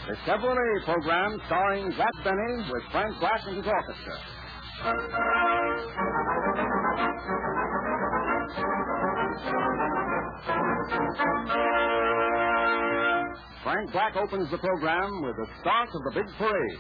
The Chevrolet program starring Jack Benny with Frank Black and his orchestra. Frank Black opens the program with the start of the big parade.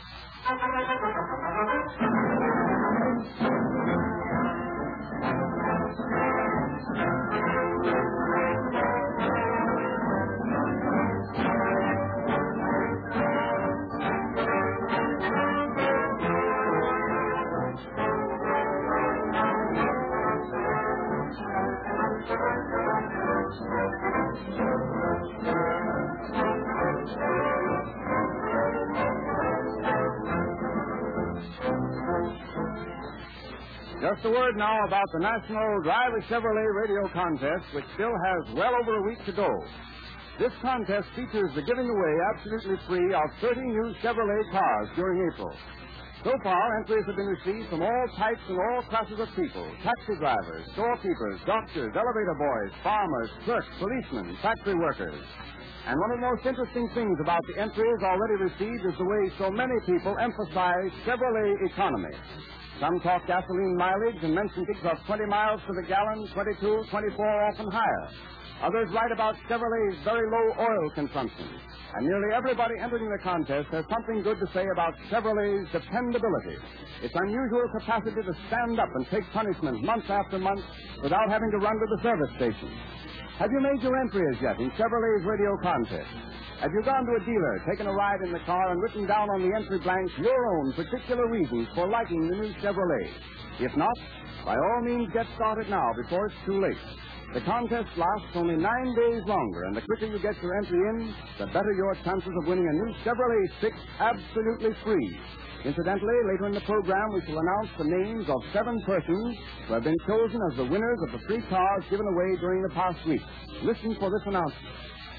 Just a word now about the National Drive a Chevrolet Radio Contest, which still has well over a week to go. This contest features the giving away absolutely free of 30 new Chevrolet cars during April. So far, entries have been received from all types and all classes of people: taxi drivers, storekeepers, doctors, elevator boys, farmers, clerks, policemen, factory workers. And one of the most interesting things about the entries already received is the way so many people emphasize Chevrolet economy. Some talk gasoline mileage and mention gigs of 20 miles to the gallon, 22, 24, often higher. Others write about Chevrolet's very low oil consumption. And nearly everybody entering the contest has something good to say about Chevrolet's dependability, its unusual capacity to stand up and take punishment month after month without having to run to the service station. Have you made your entry as yet in Chevrolet's radio contest? Have you gone to a dealer, taken a ride in the car, and written down on the entry blanks your own particular reasons for liking the new Chevrolet? If not, by all means get started now before it's too late. The contest lasts only 9 days longer, and the quicker you get your entry in, the better your chances of winning a new Chevrolet 6 absolutely free. Incidentally, later in the program, we shall announce the names of 7 persons who have been chosen as the winners of the free cars given away during the past week. Listen for this announcement.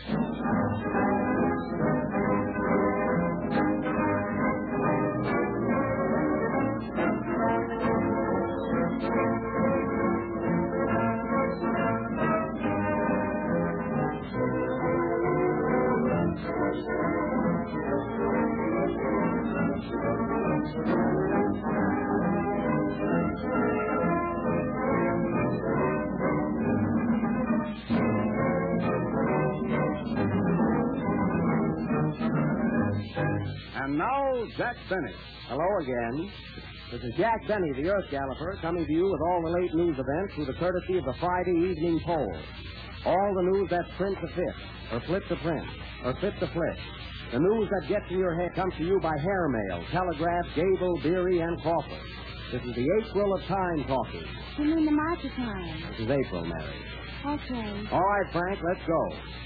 And now, Jack Benny. Hello again. This is Jack Benny, the Earth Galloper, coming to you with all the late news events through the courtesy of the Friday Evening Poll. All the news that's print to fit, or flip to print, or fit to flip. The news that gets in your head comes to you by hair mail, telegraph, Gable, Beery, and Crawford. This is the April of Time talking. You mean the march of time? This is April, Mary. Okay. All right, Frank, let's go.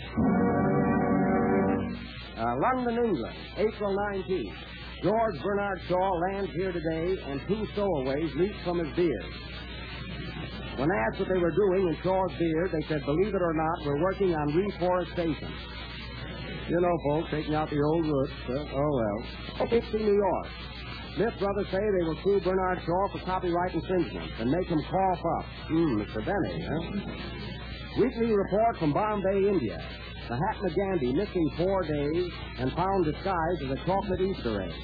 London, England, April 19th. George Bernard Shaw lands here today, and 2 stowaways leap from his beard. When asked what they were doing in Shaw's beard, they said, believe it or not, we're working on reforestation. You know, folks, taking out the old roots. Oh, well. Dixie, New York. Smith brothers say they will sue Bernard Shaw for copyright infringement and make him cough up. Mr. Benny, huh? Weekly report from Bombay, India. The Mahatma Gandhi missing 4 days and found disguised as a chocolate Easter egg.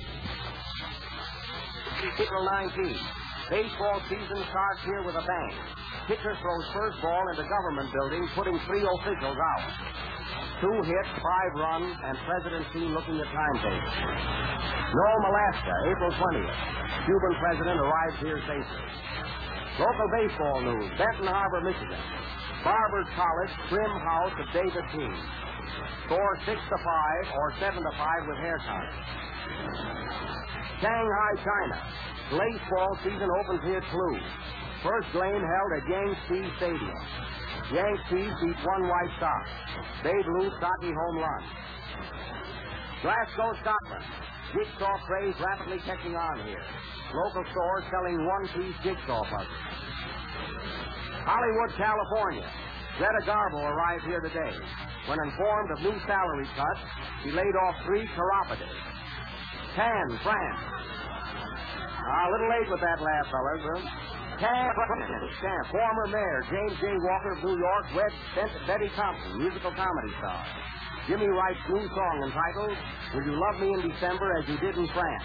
April 19th. Baseball season starts here with a bang. Pitcher throws first ball into government building, putting 3 officials out. 2 hits, 5 runs, and President soon looking at timetable. Nome, Alaska, April 20th. Cuban president arrives here safely. Local baseball news. Benton Harbor, Michigan. Barbers College, trim house of David Team. Score 6-5 or 7-5 with haircut. Shanghai, China. Baseball season opens here too. First game held at Yangtze Stadium. Yankees beat 1 White Sox. Babe Ruth stocky home run. Glasgow, Scotland. Jigsaw craze rapidly catching on here. Local stores selling one-piece jigsaw puzzles. Hollywood, California. Greta Garbo arrived here today. When informed of new salary cuts, he laid off 3 chiropoders. Cannes, France. A little late with that laugh, fellas, huh? Cannes, former mayor James J. Walker of New York weds Betty Thompson, musical comedy star. Jimmy Wright's new song entitled, Will You Love Me in December as You Did in France?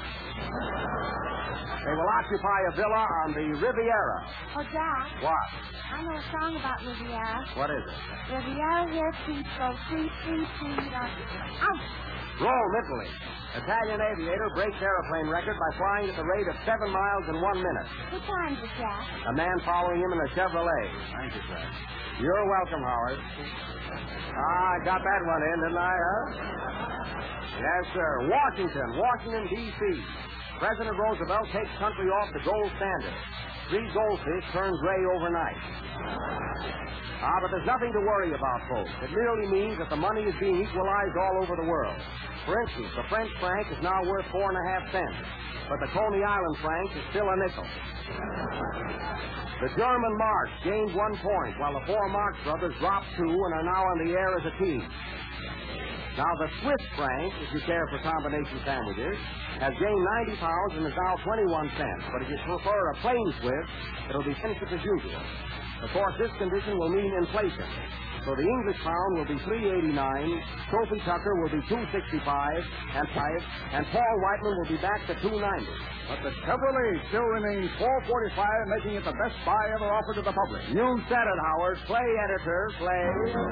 They will occupy a villa on the Riviera. Oh, Jack. What? I know a song about Riviera. What is it? Riviera here, please go, please, please, please. Ouch! Roll, Italy. Italian aviator breaks airplane record by flying at the rate of 7 miles in 1 minute. What time is it, Jack? A man following him in a Chevrolet. Thank you, sir. You're welcome, Howard. I got that one in, didn't I, huh? Yes, sir. Washington, D.C. President Roosevelt takes country off the gold standard. 3 goldfish turn gray overnight. But there's nothing to worry about, folks. It merely means that the money is being equalized all over the world. For instance, the French franc is now worth 4.5 cents, but the Coney Island franc is still a nickel. The German mark gained 1 point, while the 4 Marx brothers dropped 2 and are now on the air as a team. Now, the Swiss franc, if you care for combination sandwiches, has gained 90 pounds and is now 21 cents. But if you prefer a plain Swiss, it'll be 10 cents as usual. Of course, this condition will mean inflation. So the English pound will be $3.89, Sophie Tucker will be $2.65, and Paul Whiteman will be back to $2.90. But the Chevrolet still remains $4.45, making it the best buy ever offered to the public. You said it, Howard. Play, editor, play.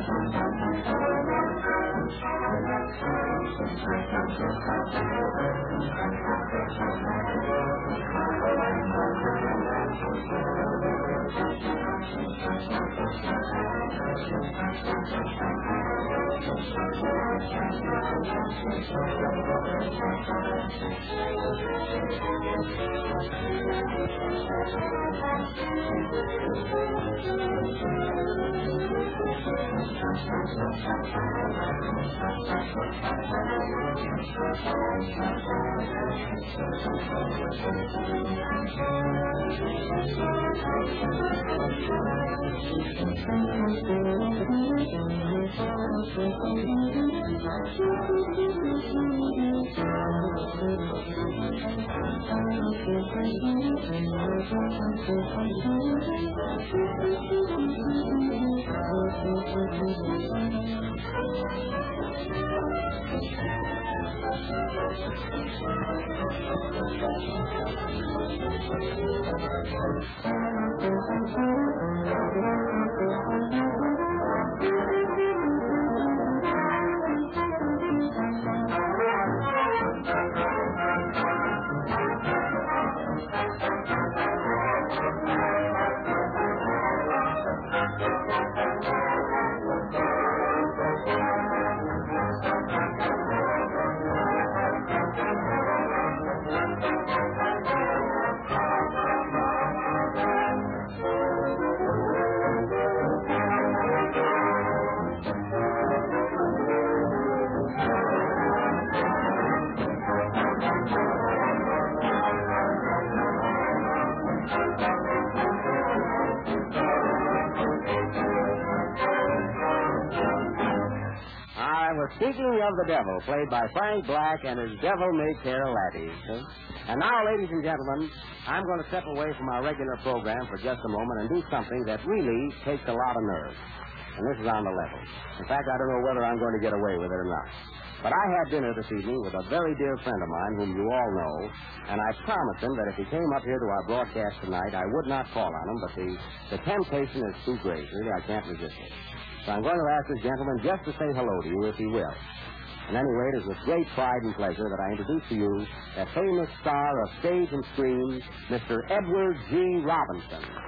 Speaking of the devil, played by Frank Black and his devil-may-care laddies. And now, ladies and gentlemen, I'm going to step away from our regular program for just a moment and do something that really takes a lot of nerve. And this is on the level. In fact, I don't know whether I'm going to get away with it or not. But I had dinner this evening with a very dear friend of mine whom you all know, and I promised him that if he came up here to our broadcast tonight, I would not call on him, but the temptation is too great. Really, I can't resist it. So I'm going to ask this gentleman just to say hello to you, if he will. And anyway, it is with great pride and pleasure that I introduce to you that famous star of stage and screen, Mr. Edward G. Robinson. Oh,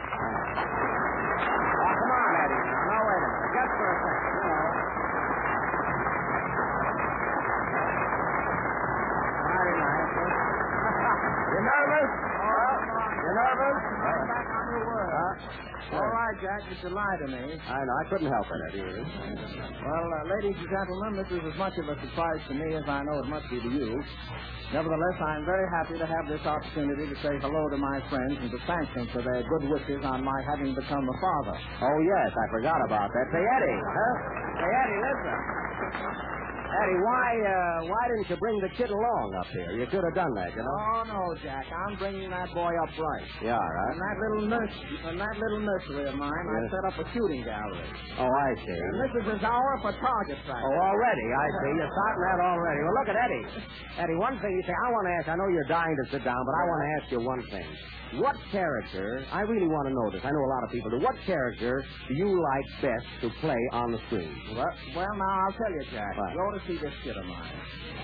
come on, Eddie. No, wait a minute. Just for a second, you know. Very nice. You nervous? You nervous? Back on your word. All right, Jack, you should lie to me. I know. I couldn't help it, Eddie. Well, ladies and gentlemen, this is as much of a surprise to me as I know it must be to you. Nevertheless, I'm very happy to have this opportunity to say hello to my friends and to thank them for their good wishes on my having become a father. Oh, yes, I forgot about that. Say, Eddie. Huh? Say, Eddie, listen. Eddie, why didn't you bring the kid along up here? You could have done that, you know. Oh, no, Jack. I'm bringing that boy up right. Yeah, right. In that little nursery of mine, I set up a shooting gallery. Oh, I see. And this is his hour for target practice. Oh, already, I see. You're starting that already. Well, look at Eddie. Eddie, one thing you say, I want to ask, I know you're dying to sit down, but I want to ask you one thing. What character, I really want to know this, I know a lot of people do, what character do you like best to play on the screen? Well, now, I'll tell you, Jack. What? Go to see this kid of mine.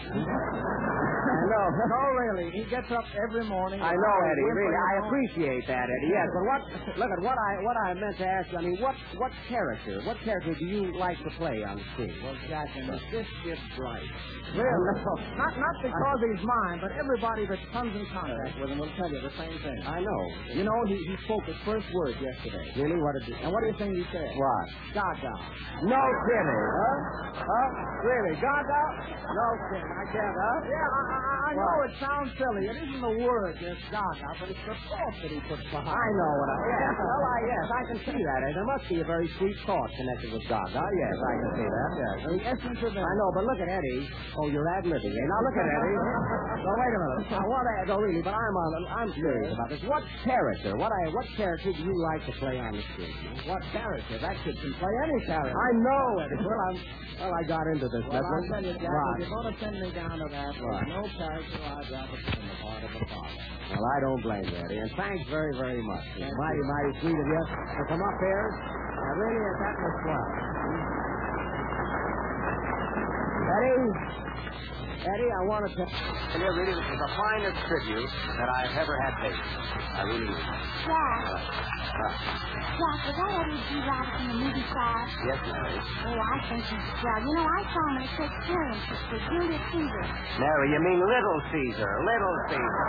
No. No, really. He gets up every morning. I know, Eddie, really. I appreciate that, Eddie. Yes, but what I meant to ask you, I mean, what character do you like to play on the screen? Well, Jack, this kid's bright. Really? Not because he's mine, but everybody that comes in contact with him will tell you the same thing. I know. You know, he spoke his first word yesterday. Really? What did he... And what do you think he said? What? Gaga. No kidding. Huh? Really? Gaga? No kidding. I can't, huh? Yeah, I know it sounds silly. It isn't the word, just Gaga, but it's the thought that he puts behind. I know what I... Yes, well, yes, I can see that. There must be a very sweet thought connected with Gaga. Yes, I can see that, yes. The essence of it. I know, but look at Eddie. Oh, you're ad-libbing. Now, look at Eddie. Well, wait a minute. I want to... No, really, but I'm serious about this. What character do you like to play on the screen? What character? That kid can play any character. I know, Eddie. Well, I got into this. Well, I'll tell you, Jack, right. if you're going to send me down to that, there's no character I'd rather put in the part of a father. Well, I don't blame you, Eddie, and thanks very, very much. It's mighty sweet of you to come up here. Really, that was swell. Eddie, I want to tell you, really, this is the finest tribute that I've ever had paid. I really mean it. Jack. Jack, was that Eddie G. Robert from the movie star? Yes, Mary. Oh, I think he's swell. You know, I saw him in a Shakespearean picture, Julius Caesar. Mary, you mean Little Caesar. Little Caesar.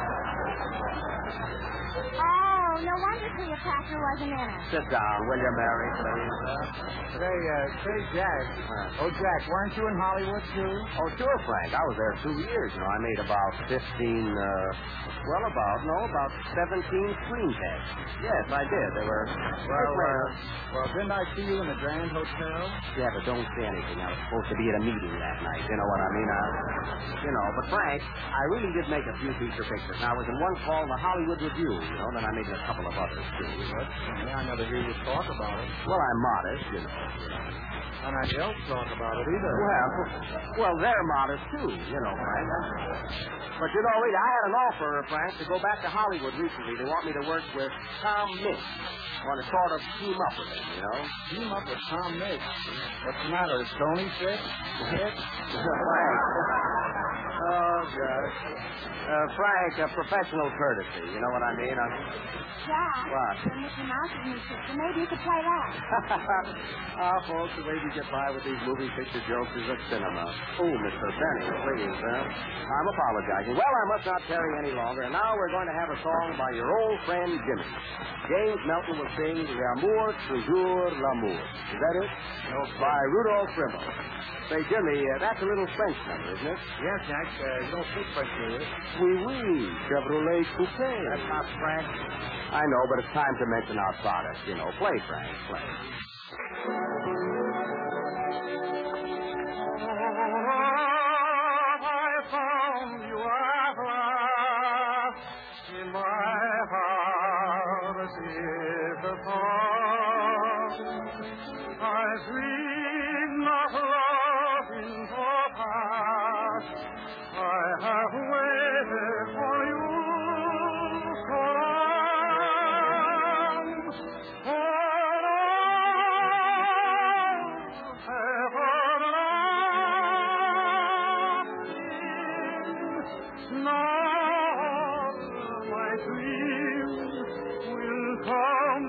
Oh, no wonder Cleopatra wasn't in it. Sit down, will you, Mary, please? Say, Jack. Oh, Jack, weren't you in Hollywood, too? Oh, sure, Frank. I was there 2 years. You know, I made about 17 screen tests. Yes, I did. They were... Well, didn't I see you in the Grand Hotel? Yeah, but don't say anything. I was supposed to be at a meeting that night. You know what I mean? But Frank, I really did make a few feature pictures. Now, I was in one called The Hollywood Review, then I made a couple of others, too. I never hear you talk about it. Well, I'm modest, you know. And I don't talk about it either. Well, they're modest, too, Frank. But, really, I had an offer, Frank, to go back to Hollywood recently. They want me to work with Tom Mix. I want to sort of team up with him, Team up with Tom Mix? What's the matter? Is Tony sick? Frank. Oh, God. Frank, professional courtesy. You know what I mean? Jack. What? The Mickey Mouse's new picture. Maybe you could play that. Folks, the way you get by with these movie picture jokes is a cinema. Oh, Mr. Benny, please, I'm apologizing. Well, I must not tarry any longer. And now we're going to have a song by your old friend, Jimmy. James Melton will sing L'amour, toujours l'amour. Is that it? No, by Rudolph Rimbaud. Say, Jimmy, that's a little French number, isn't it? Yes, Jack. You don't speak French, do you? Oui, Chevrolet Coupe. That's not French. I know, but it's time to mention our product. Play, Frank, play. I found you at last in my heart is the song. I dream of love in the past. I have waited for you so long. Now my dreams will come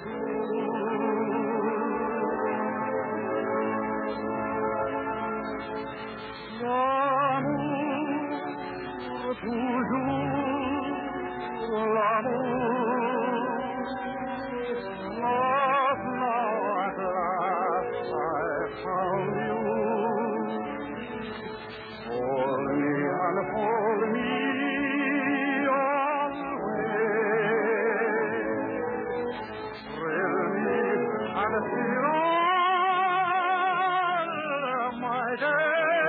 true. L'amour, toujours l'amour. Love, now at last I found you. Hold me and hold me always. Thrill me and fill all my days.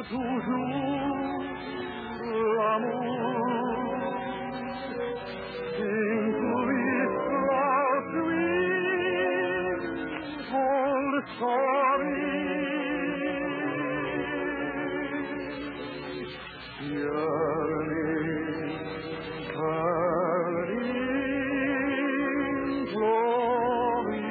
toujours l'amour. Into this love sweet old story. Yearning, burning glory.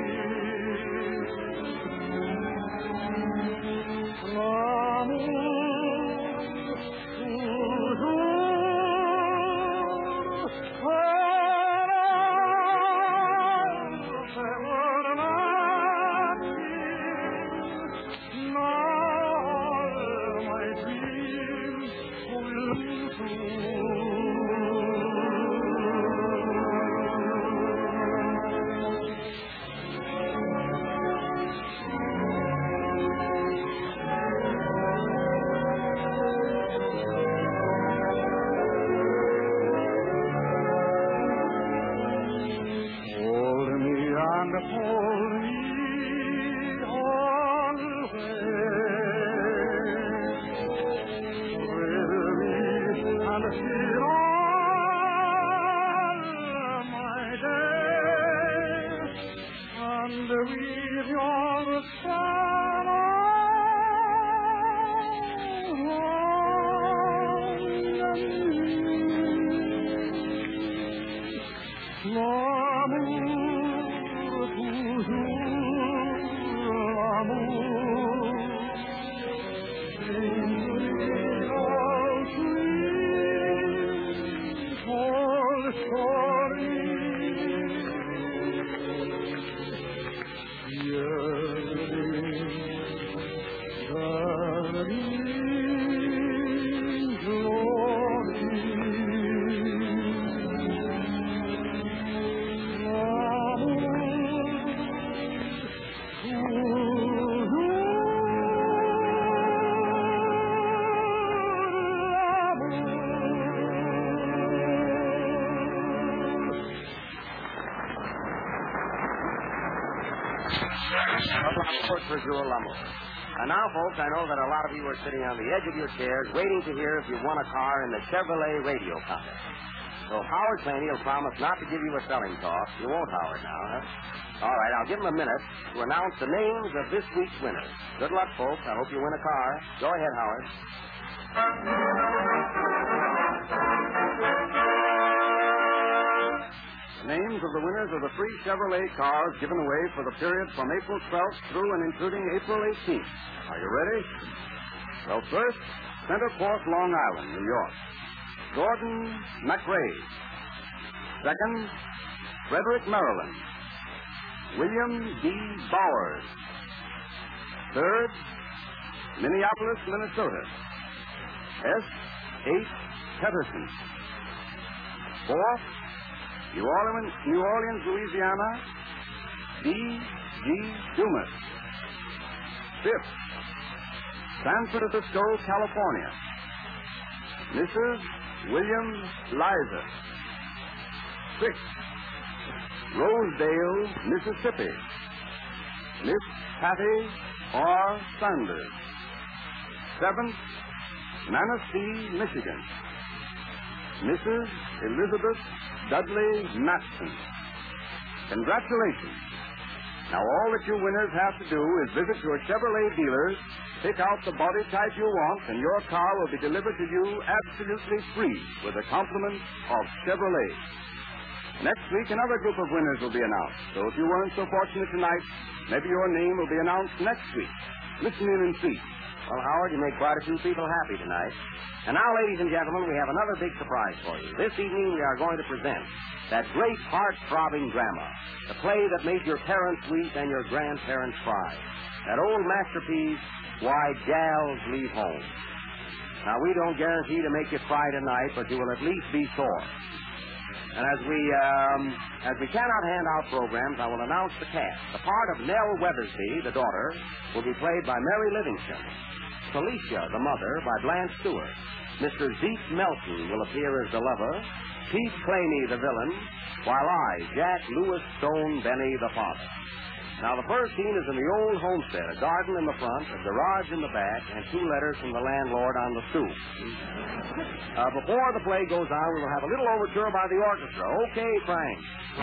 And now, folks, I know that a lot of you are sitting on the edge of your chairs waiting to hear if you won a car in the Chevrolet radio contest. So Howard Claney will promise not to give you a selling toss. You won't, Howard, now, huh? All right, I'll give him a minute to announce the names of this week's winners. Good luck, folks. I hope you win a car. Go ahead, Howard. Names of the winners of the free Chevrolet cars given away for the period from April 12th through and including April 18th. Are you ready? Well, first, Center Court, Long Island, New York. Gordon McRae. Second, Frederick, Maryland. William D. Bowers. Third, Minneapolis, Minnesota. S. H. Pedersen. Fourth, New Orleans, Louisiana, D. G. Dumas. Fifth, San Francisco, California, Mrs. William Liza. Sixth, Rosedale, Mississippi, Miss Patty R. Sanders. Seventh, Manistee, Michigan, Mrs. Elizabeth Dudley Matson. Congratulations. Now, all that you winners have to do is visit your Chevrolet dealers, pick out the body type you want, and your car will be delivered to you absolutely free with the compliments of Chevrolet. Next week, another group of winners will be announced. So if you weren't so fortunate tonight, maybe your name will be announced next week. Listen in and see. Well, Howard, you made quite a few people happy tonight. And now, ladies and gentlemen, we have another big surprise for you. This evening, we are going to present that great heart-throbbing drama, the play that made your parents weep and your grandparents cry. That old masterpiece, Why Gals Leave Home. Now, we don't guarantee to make you cry tonight, but you will at least be sore. And as we cannot hand out programs, I will announce the cast. The part of Nell Weathersby, the daughter, will be played by Mary Livingston. Felicia, the mother, by Blanche Stewart. Mr. Zeke Melton will appear as the lover. Pete Claney, the villain, while I, Jack Lewis Stone Benny, the father. Now, the first scene is in the old homestead, a garden in the front, a garage in the back, and 2 letters from the landlord on the stoop. Before the play goes on, we will have a little overture by the orchestra. Okay, Frank.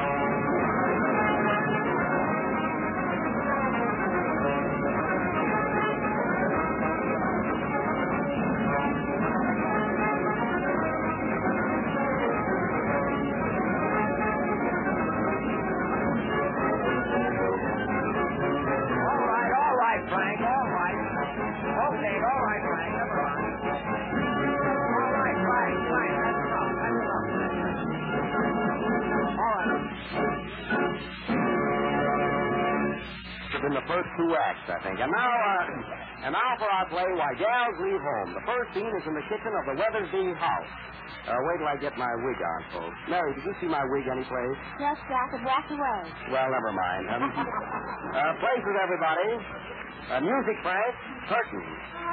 In the first 2 acts, I think. And now for our play, Why Gals Leave Home. The first scene is in the kitchen of the Weathersby house. Wait till I get my wig on, folks. Mary, did you see my wig anyplace? Yes, Jack, it walked away. Well, never mind. Places, everybody. Music, Frank. Curtain.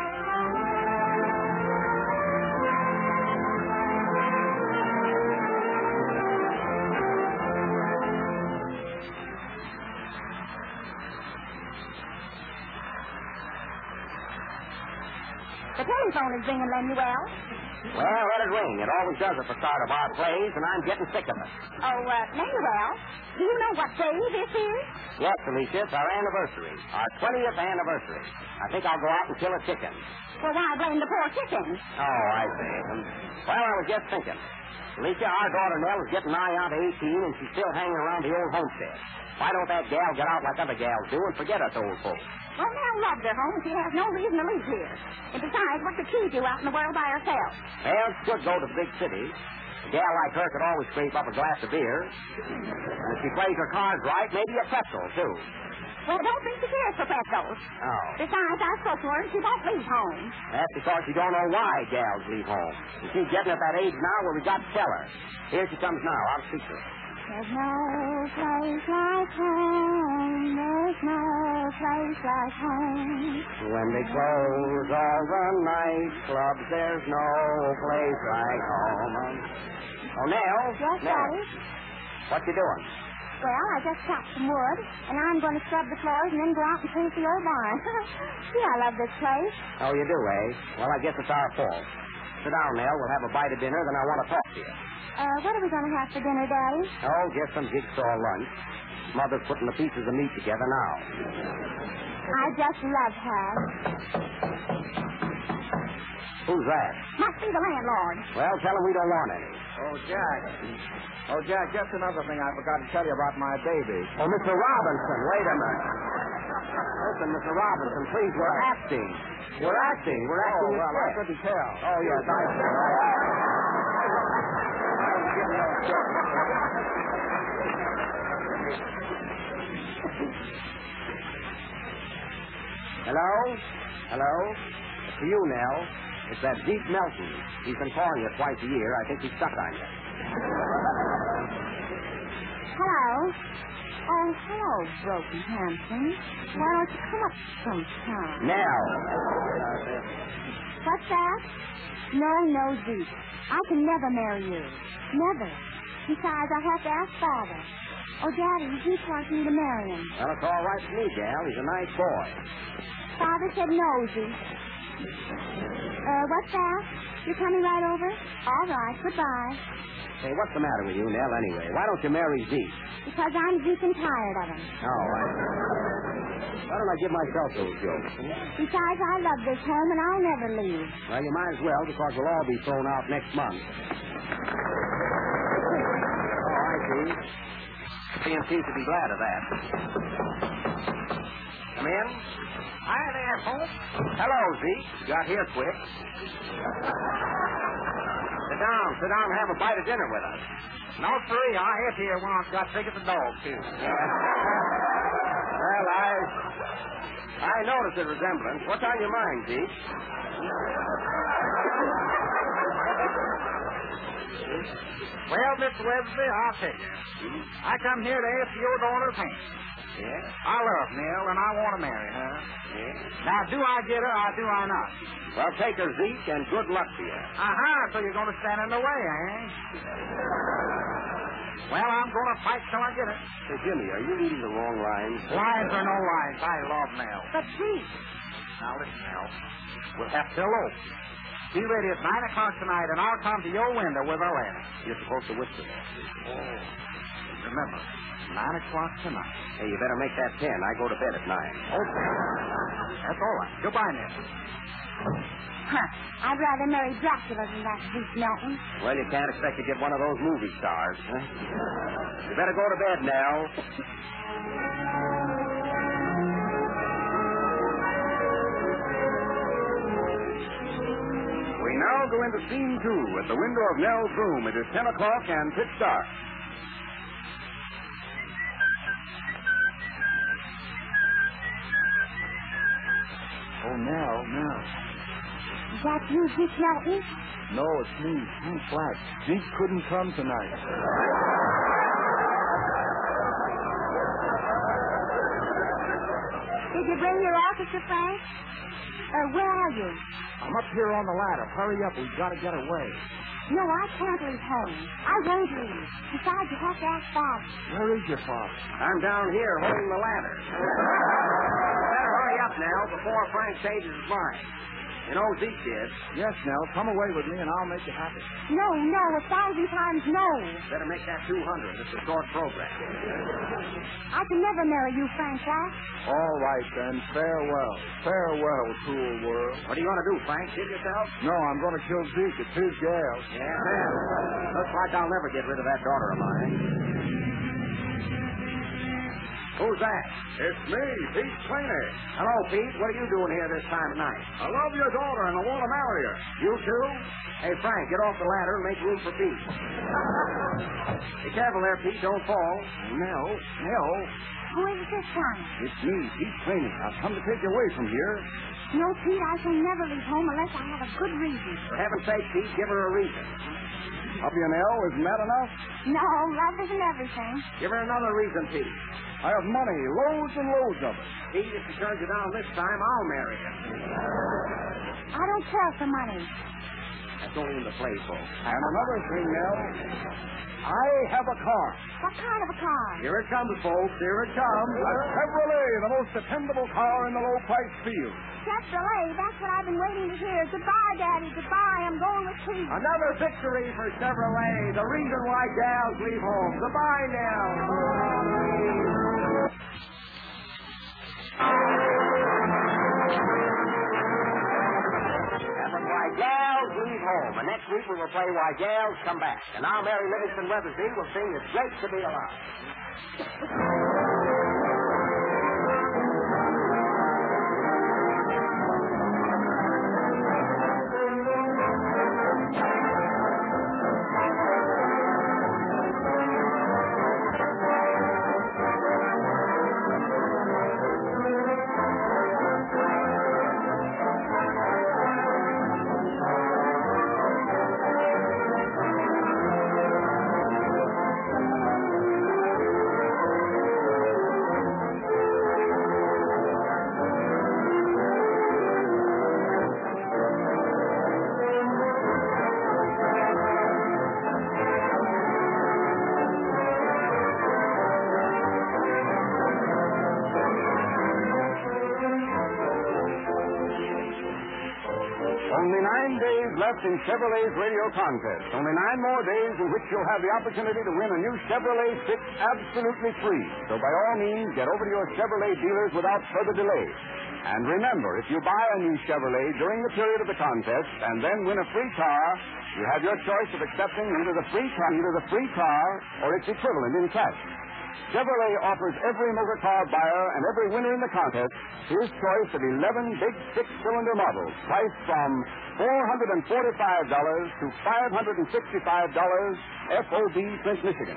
The telephone is ringing, Lemuel. Well, let it ring. It always does at the start of our plays, and I'm getting sick of it. Oh, Lemuel, do you know what day this is? Yes, Alicia, it's our anniversary. Our 20th anniversary. I think I'll go out and kill a chicken. Well, why blame the poor chicken? Oh, I see. Well, I was just thinking. Alicia, our daughter Nell is getting nigh on to 18, and she's still hanging around the old homestead. Why don't that gal get out like other gals do and forget us old folks? Well, Nell loves her home, and she has no reason to leave here. And besides, what could she do out in the world by herself? Well, she could go to the big city. A gal like her could always scrape up a glass of beer. And if she plays her cards right, maybe a pretzel, too. Well, I don't think she cares for pretzels. Oh. Besides, I spoke to her, and she won't leave home. That's because you don't know why gals leave home. And she's getting at that age now where we got to tell her. Here she comes now. I'll speak to her. There's no place like home. There's no place like home. When they close all the nightclubs, there's no place like home. Oh, Nell? Yes, Nell. Daddy? What you doing? Well, I just chopped some wood, and I'm going to scrub the floors and then go out and paint the old barn. Gee, I love this place. Oh, you do, eh? Well, I guess it's our fault. Sit down, Nell. We'll have a bite of dinner, then I want to talk to you. What are we going to have for dinner, Daddy? Oh, just some jigsaw lunch. Mother's putting the pieces of meat together now. I just love her. Who's that? Must be the landlord. Well, tell him we don't want any. Oh, Jack, just another thing I forgot to tell you about my baby. Oh, Mr. Robinson, wait a minute. Listen, Mr. Robinson, please, we're acting. We're acting. Oh, well, I couldn't tell. Oh, yes, I see. Hello? Hello? It's for you, Nell. It's that Zeke Melton. He's been calling you twice a year. I think he's stuck on you. Hello. Oh, hello, Broken Hampton. Why don't you come up sometime? Nell. What's that? No, Zeke. I can never marry you. Never. Besides, I have to ask Father. Oh, Daddy, Zeke wants me to marry him. Well, it's all right for me, gal. He's a nice boy. Father said no, Zeke. What's that? You're coming right over? All right, goodbye. Say, what's the matter with you, Nell, anyway? Why don't you marry Zeke? Because I'm Zeke and tired of him. Oh, why don't I give myself those jokes? Besides, I love this home and I'll never leave. Well, you might as well, because we'll all be thrown out next month. Oh, I see. Ian seems to be glad of that. Come in. Hi there, folks. Hello, Zeke. You got here quick. Sit down and have a bite of dinner with us. No, sirree. I'll hit here when I've got sick of the dog, too. Well, I noticed the resemblance. What's on your mind, Zeke? Well, Mr. Wesley, I'll tell you. I come here to ask your daughter's hand. Yeah? I love Nell, and I want to marry her. Yeah? Now, do I get her or do I not? Well, take her, Zeke, and good luck to you. So you're going to stand in the way, eh? Well, I'm going to fight till I get it. Say, Jimmy, are you reading the wrong lines? Lines or no lines, I love Nell. But Zeke, Now, listen, Nell. We'll have to elope. Be ready at 9 o'clock tonight, and I'll come to your window with a letter. You're supposed to whisper that. Oh. Remember, 9 o'clock tonight. Hey, you better make that 10. I go to bed at 9. Okay. That's all right. Goodbye, Nell. I'd rather marry Dracula than that Zeke Melton. Well, you can't expect to get one of those movie stars, huh? You better go to bed now. We now go into scene 2 at the window of Nell's room. It is 10 o'clock and pitch dark. Oh, Nell. Is that you, Zeke Melton? No, it's me, Frank Black. Zeke couldn't come tonight. Did you bring your orchestra, Frank? Where are you? I'm up here on the ladder. Hurry up. We've got to get away. No, I can't leave home. I won't leave. Besides, you have to ask Father. Where is your father? I'm down here holding the ladder. Better hurry up now before Frank changes his mind. You know Zeke did. Yes, Nell. Come away with me, and I'll make you happy. No, 1,000 times no. Better make that 200. It's a short program. I can never marry you, Frank Black. All right, then. Farewell. Farewell, cruel world. What are you going to do, Frank? Kill yourself? No, I'm going to kill Zeke. It's his gal. Yeah, man. Looks like I'll never get rid of that daughter of mine. Who's that? It's me, Pete Slaney. Hello, Pete. What are you doing here this time of night? I love your daughter and I want to marry her. You too? Hey, Frank, get off the ladder and make room for Pete. Be careful there, Pete. Don't fall. Nell. Who is it this time? It's me, Pete Slaney. I've come to take you away from here. No, Pete, I shall never leave home unless I have a good reason. For heaven's sake, Pete, give her a reason. Love you, Nell. Isn't that enough? No, love isn't everything. Give her another reason, Pete. I have money, loads and loads of it. Pete, if she turns you down this time, I'll marry you. I don't care for money. That's only in the play, folks. And another thing, Nell. I have a car. What kind of a car? Here it comes, folks. Here it comes. A Chevrolet, the most dependable car in the low-price field. Chevrolet, that's what I've been waiting to hear. Goodbye, Daddy. Goodbye. I'm going with Pete. Another victory for Chevrolet. The reason why gals leave home. Goodbye now. Why Gals Leave Home. And next week we will play Why Gals Come Back. And now Mary Livingston Weathersby will sing It's Great to Be Alive. Only 9 days left in Chevrolet's radio contest. Only 9 more days in which you'll have the opportunity to win a new Chevrolet 6 absolutely free. So by all means, get over to your Chevrolet dealers without further delay. And remember, if you buy a new Chevrolet during the period of the contest and then win a free car, you have your choice of accepting either the free car or its equivalent in cash. Chevrolet offers every motor car buyer and every winner in the contest his choice of 11 big six-cylinder models, priced from $445 to $565 FOB Flint, Michigan.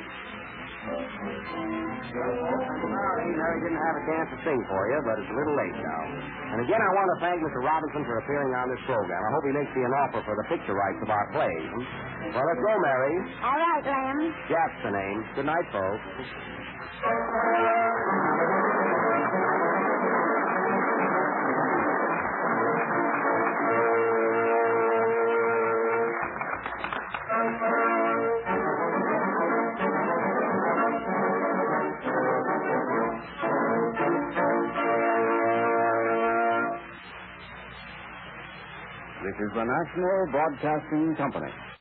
Mary didn't have a chance to sing for you, but it's a little late now. And again, I want to thank Mr. Robinson for appearing on this program. I hope he makes me an offer for the picture rights of our plays. Well, let's go, Mary. All right, Lamb. Jack's the name. Good night, folks. the National Broadcasting Company.